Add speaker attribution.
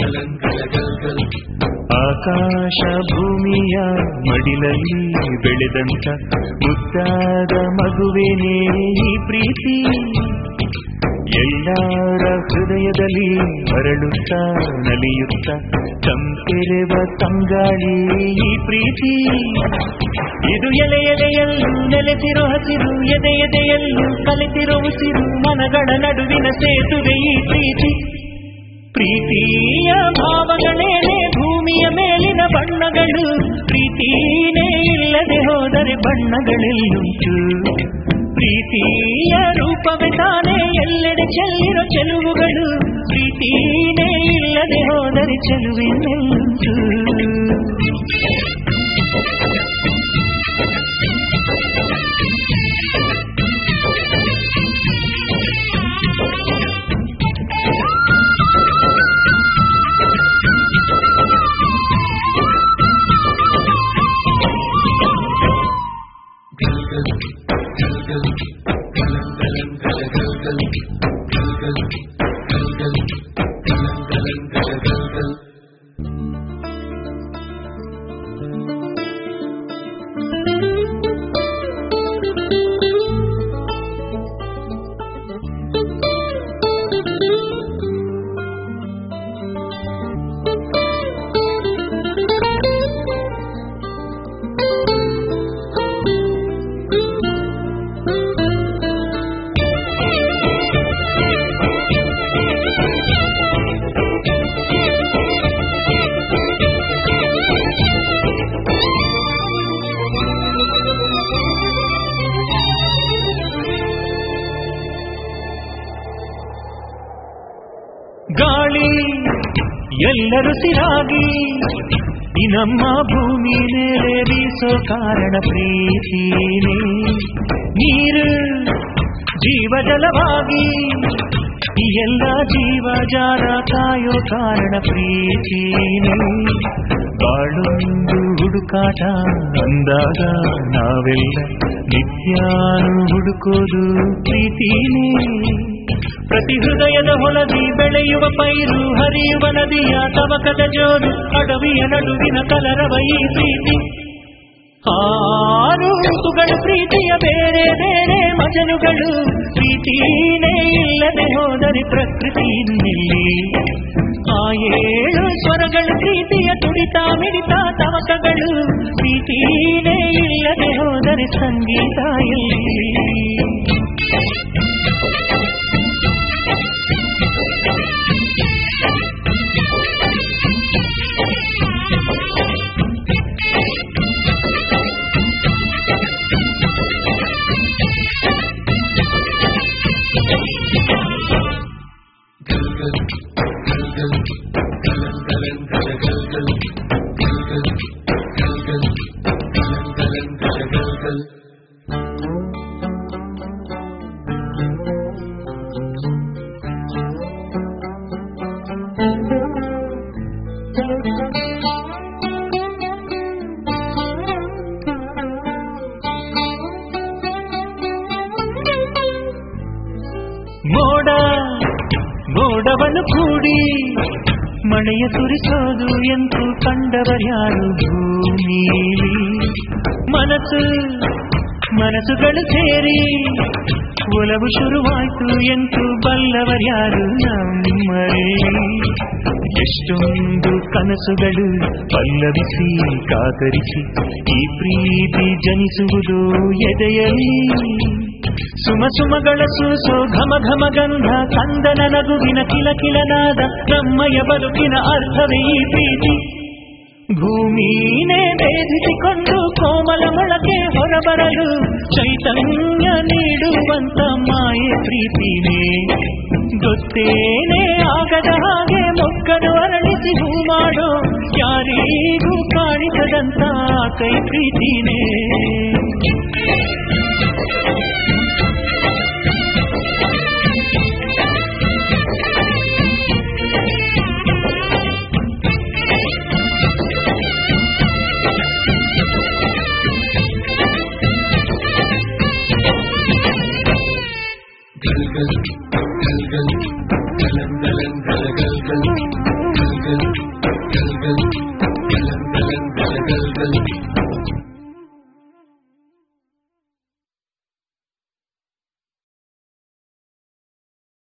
Speaker 1: ಆಕಾಶ ಭೂಮಿಯ ಮಡಿಲಲ್ಲಿ ಬೆಳೆದಂತ ಮುದ್ದಾದ ಮಗುವೇನೇ ಈ ಪ್ರೀತಿ, ಎಲ್ಲರ ಹೃದಯದಲ್ಲಿ ಹರಳುತ್ತ ನಲಿಯುತ್ತ ತಂಪೆರೆವ ತಂಗಾಳಿ ಈ ಪ್ರೀತಿ. ಇದು ಎಲೆ ಎಲೆಯಲ್ಲೂ ನೆಲೆಸಿರೋ ಹಸಿರು, ಎದೆ ಎದೆಯಲ್ಲೂ ಕಲಿತಿರೋ ಉಸಿರು, ಮನಗಳ ನಡುವಿನ ಸೇತುವೆ ಈ ಪ್ರೀತಿ. ಪ್ರೀತಿಯ ಭಾವಗಳೇನೆ ಭೂಮಿಯ ಮೇಲಿನ ಬಣ್ಣಗಳು, ಪ್ರೀತಿನೇ ಇಲ್ಲದೆ ಹೋದರೆ ಬಣ್ಣಗಳೆಲ್ಲುಂಟು. ಪ್ರೀತಿಯ ರೂಪವೇ ತಾನೇ ಎಲ್ಲೆಡೆ ಚೆಲ್ಲಿರೋ ಚೆಲುವುಗಳು, ಪ್ರೀತಿನೇ ಇಲ್ಲದೆ ಹೋದರೆ ಚೆಲುವಿನೆಲ್ಲುಂಟು. ಗಾಳಿ ಎಲ್ಲರೂ ಸಿರಾಗಿ ಈ ನಮ್ಮ ಭೂಮಿ ಮೇಲೆ ಬೀಸೋ ಕಾರಣ ಪ್ರೀತಿನೇ, ನೀರು ಜೀವಜಲವಾಗಿ ಈ ಎಲ್ಲ ಜೀವ ಜಾಲ ಕಾಯೋ ಕಾರಣ ಪ್ರೀತಿನೇ. ಬಾಳೊಂದು ಹುಡುಕಾಟ ಅಂದಾಗ ನಾವೆಲ್ಲ ನಿತ್ಯಾನು ಹುಡುಕೋದು ಪ್ರೀತಿನೇ. ಪ್ರತಿ ಹೃದಯದ ಹೊಲದಿ ಬೆಳೆಯುವ ಪೈರು, ಹರಿಯುವ ನದಿಯ ತವಕದ ಜೋರು, ಅಡವಿಯ ನಡುವಿನ ಕಲರವ ಈ ಪ್ರೀತಿ. ಆರು ಋತುಗಳು ಪ್ರೀತಿಯ ಬೇರೆ ಬೇರೆ ಮಜಲುಗಳು, ಪ್ರೀತಿನೇ ಇಲ್ಲದೆ ಹೋದರೆ ಪ್ರಕೃತಿ ಇನ್ನಿಲ್ಲಿ. ಆ ಏಳು ಸ್ವರಗಳು ಪ್ರೀತಿಯ ತುಡಿತ ಮಿಡಿತ ತವಕಗಳು, ಪ್ರೀತಿನೇ ಇಲ್ಲದೆ ಹೋದರೆ ಸಂಗೀತ ಎಲ್ಲಿ. ಮೋಡವನ್ನು ಕೂಡಿ ಮಳೆಯ ಸುರಿಸೋದು ಎಂದು ಕಂಡವರ್ಯಾರು ಭೂಮಿಲಿ. ಮನಸ್ಸುಗಳು ಸೇರಿ ಒಲವು ಶುರುವಾಯ್ತು ಎಂದು ಬಲ್ಲವರ್ಯಾರು ನಮ್ಮಲ್ಲಿ. ಎಷ್ಟೊಂದು ಕನಸುಗಳು ಪಲ್ಲವಿಸಿ ಕಾತರಿಸಿ ಈ ಪ್ರೀತಿ ಜನಿಸುವುದು ಎದೆಯಲ್ಲಿ. ಸುಮಸುಮಗಳ ಸೂಸೋ ಘಮ ಘಮ ಗಂಧ, ಕಂದನ ನಗುವಿನ ಕಿಲಕಿಲನಾದ, ನಮ್ಮಯ ಬದುಕಿನ ಅರ್ಥವೇ ಈ ಪ್ರೀತಿ. ಭೂಮಿನೇ ಭೇದಿಸಿಕೊಂಡು ಕೋಮಲ ಮೊಳಕೆ ಹೊರಬರಲು ಚೈತನ್ಯ ನೀಡುವಂತ ಮಾಯೆ ಪ್ರೀತಿನೇ. ಗೊತ್ತೇನೆ ಆಗದ ಹಾಗೆ ಮೊಗ್ಗನು ಅರಳಿಸಿ ಹೂ ಮಾಡೋ, ಯಾರಿಗೂ ಕಾಣಿಸದಂತ ಕೈ ಪ್ರೀತಿನೇ.
Speaker 2: Good.